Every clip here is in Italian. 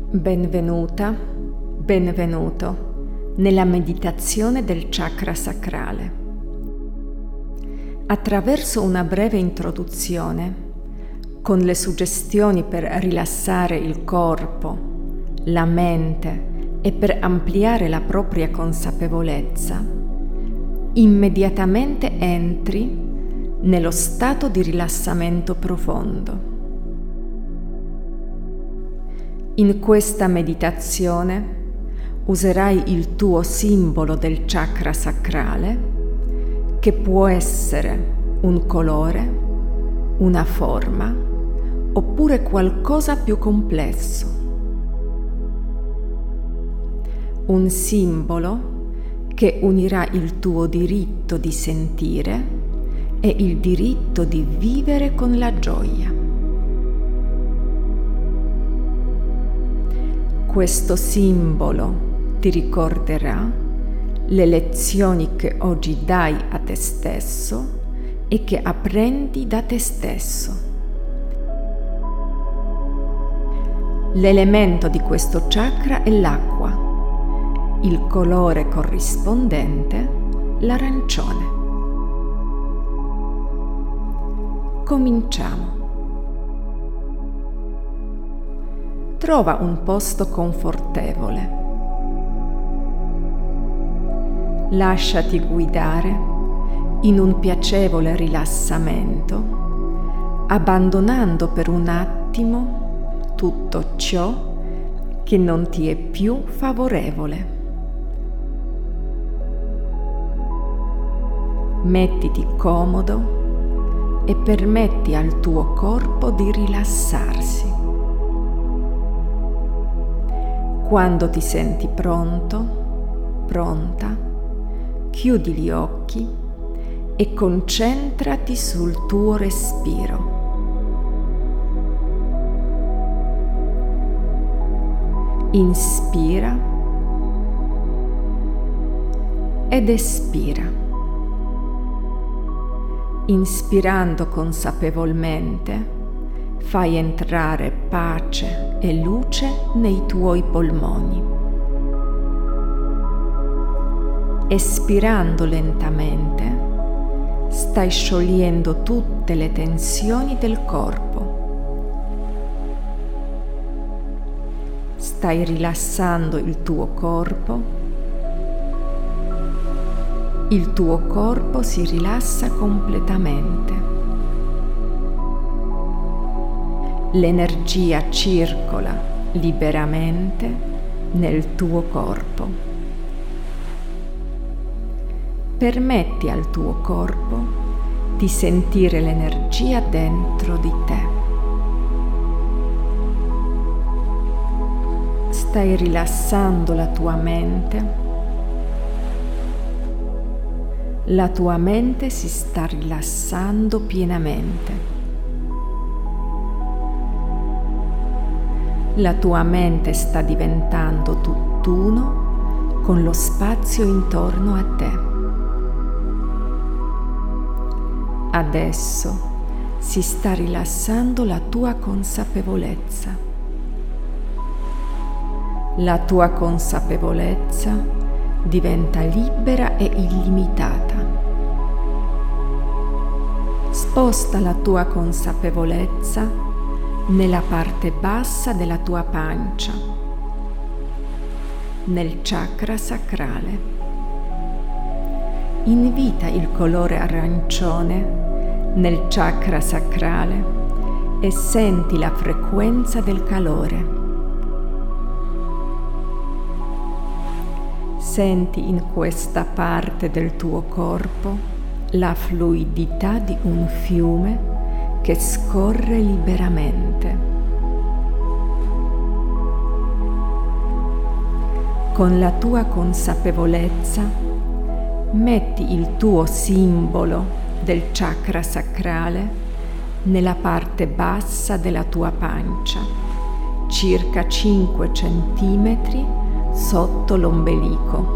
Benvenuta, benvenuto nella meditazione del chakra sacrale. Attraverso una breve introduzione, con le suggestioni per rilassare il corpo, la mente e per ampliare la propria consapevolezza, immediatamente entri nello stato di rilassamento profondo. In questa meditazione userai il tuo simbolo del chakra sacrale, che può essere un colore, una forma oppure qualcosa più complesso. Un simbolo che unirà il tuo diritto di sentire e il diritto di vivere con la gioia. Questo simbolo ti ricorderà le lezioni che oggi dai a te stesso e che apprendi da te stesso. L'elemento di questo chakra è l'acqua, il colore corrispondente l'arancione. Cominciamo. Trova un posto confortevole. Lasciati guidare in un piacevole rilassamento, abbandonando per un attimo tutto ciò che non ti è più favorevole. Mettiti comodo e permetti al tuo corpo di rilassarsi. Quando ti senti pronto, pronta, chiudi gli occhi e concentrati sul tuo respiro. Inspira ed espira. Inspirando consapevolmente, fai entrare pace e luce nei tuoi polmoni. Espirando lentamente, stai sciogliendo tutte le tensioni del corpo. Stai rilassando il tuo corpo. Il tuo corpo si rilassa completamente. L'energia circola liberamente nel tuo corpo. Permetti al tuo corpo di sentire l'energia dentro di te. Stai rilassando la tua mente. La tua mente si sta rilassando pienamente. La tua mente sta diventando tutt'uno con lo spazio intorno a te. Adesso si sta rilassando la tua consapevolezza. La tua consapevolezza diventa libera e illimitata. Sposta la tua consapevolezza nella parte bassa della tua pancia, nel chakra sacrale. Invita il colore arancione nel chakra sacrale e senti la frequenza del calore. Senti in questa parte del tuo corpo la fluidità di un fiume che scorre liberamente. Con la tua consapevolezza metti il tuo simbolo del chakra sacrale nella parte bassa della tua pancia, circa 5 centimetri sotto l'ombelico.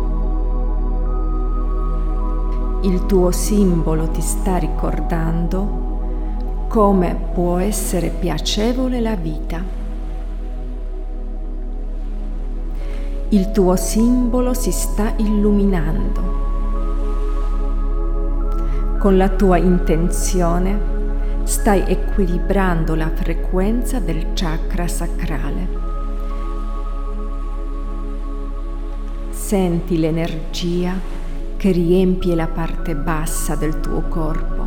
Il tuo simbolo ti sta ricordando come può essere piacevole la vita. Il tuo simbolo si sta illuminando. Con la tua intenzione stai equilibrando la frequenza del chakra sacrale. Senti l'energia che riempie la parte bassa del tuo corpo.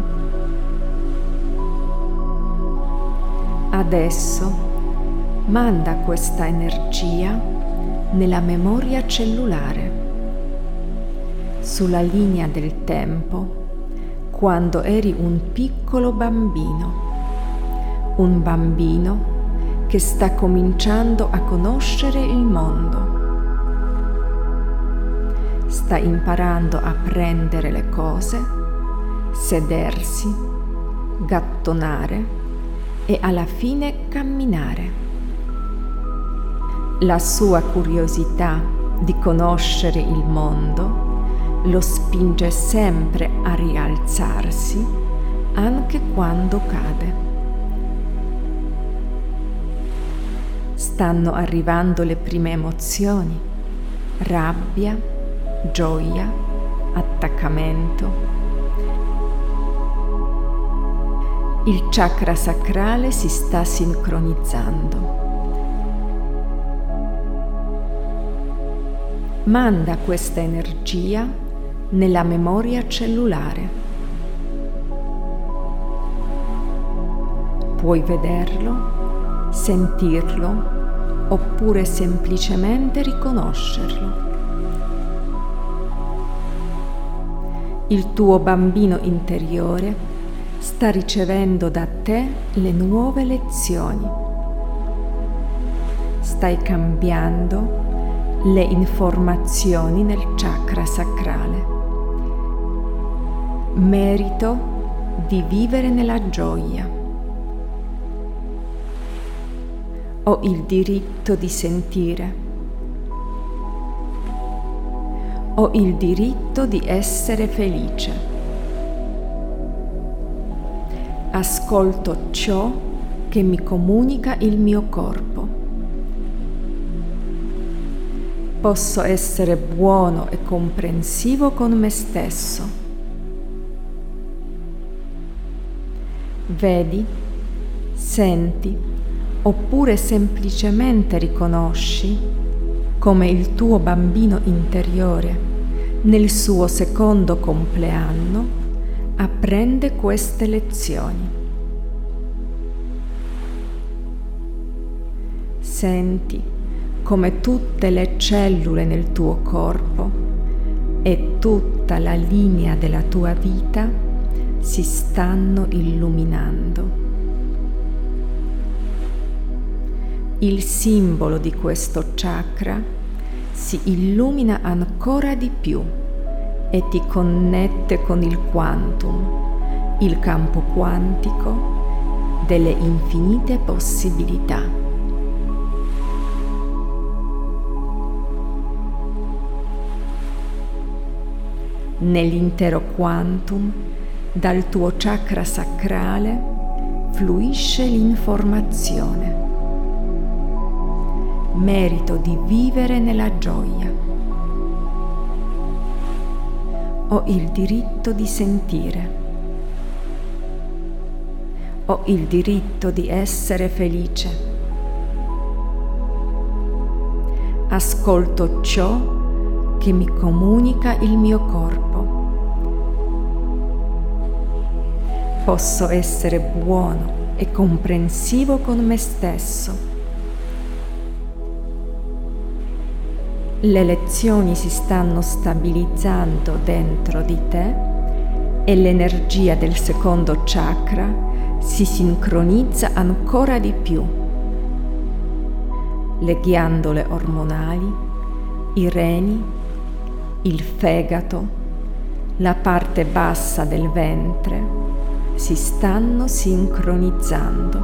Adesso manda questa energia nella memoria cellulare, sulla linea del tempo, quando eri un piccolo bambino, un bambino che sta cominciando a conoscere il mondo. Sta imparando a prendere le cose, sedersi, gattonare e alla fine camminare. La sua curiosità di conoscere il mondo lo spinge sempre a rialzarsi anche quando cade. Stanno arrivando le prime emozioni: rabbia, gioia, attaccamento. Il chakra sacrale si sta sincronizzando. Manda questa energia nella memoria cellulare. Puoi vederlo, sentirlo oppure semplicemente riconoscerlo. Il tuo bambino interiore sta ricevendo da te le nuove lezioni. Stai cambiando le informazioni nel chakra sacrale. Merito di vivere nella gioia. Ho il diritto di sentire. Ho il diritto di essere felice. Ascolto ciò che mi comunica il mio corpo. Posso essere buono e comprensivo con me stesso. Vedi, senti, oppure semplicemente riconosci come il tuo bambino interiore, nel suo secondo compleanno, apprende queste lezioni. Senti come tutte le cellule nel tuo corpo e tutta la linea della tua vita si stanno illuminando. Il simbolo di questo chakra si illumina ancora di più e ti connette con il quantum, il campo quantico delle infinite possibilità. Nell'intero quantum, dal tuo chakra sacrale, fluisce l'informazione. Merito di vivere nella gioia. Ho il diritto di sentire. Ho il diritto di essere felice. Ascolto ciò che mi comunica il mio corpo. Posso essere buono e comprensivo con me stesso. Le lezioni si stanno stabilizzando dentro di te e l'energia del secondo chakra si sincronizza ancora di più. Le ghiandole ormonali, i reni, il fegato, la parte bassa del ventre si stanno sincronizzando.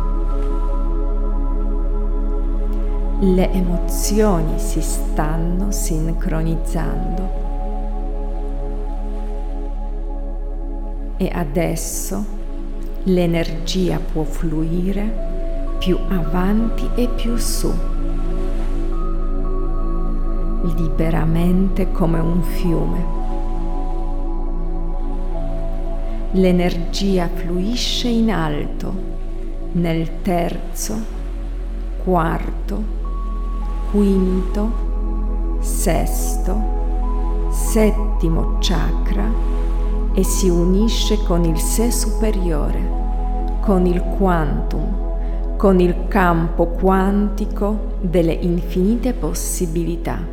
Le emozioni si stanno sincronizzando. E adesso l'energia può fluire più avanti e più su. liberamente come un fiume. L'energia fluisce in alto nel terzo, quarto, quinto, sesto, settimo chakra e si unisce con il sé superiore, con il quantum, con il campo quantico delle infinite possibilità.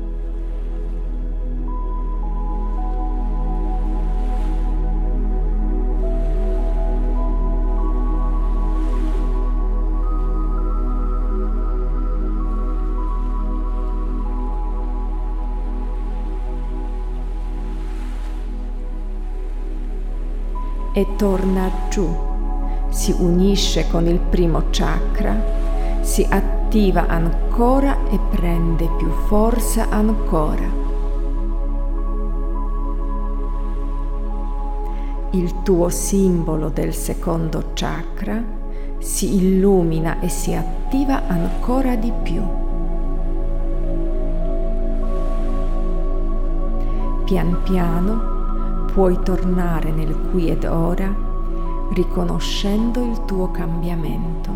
E torna giù, si unisce con il primo chakra, si attiva ancora e prende più forza ancora. Il tuo simbolo del secondo chakra si illumina e si attiva ancora di più. Pian piano puoi tornare nel qui ed ora, riconoscendo il tuo cambiamento.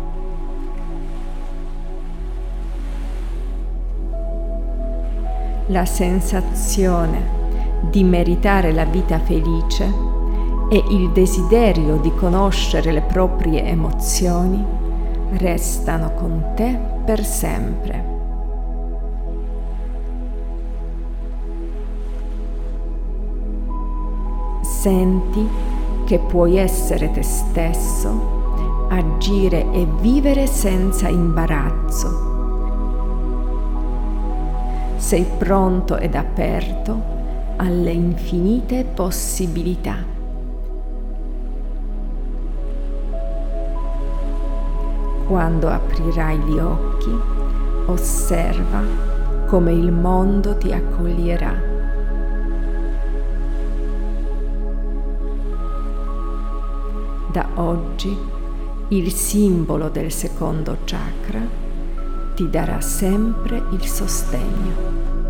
La sensazione di meritare la vita felice e il desiderio di conoscere le proprie emozioni restano con te per sempre. Senti che puoi essere te stesso, agire e vivere senza imbarazzo. Sei pronto ed aperto alle infinite possibilità. Quando aprirai gli occhi, osserva come il mondo ti accoglierà. Da oggi il simbolo del secondo chakra ti darà sempre il sostegno.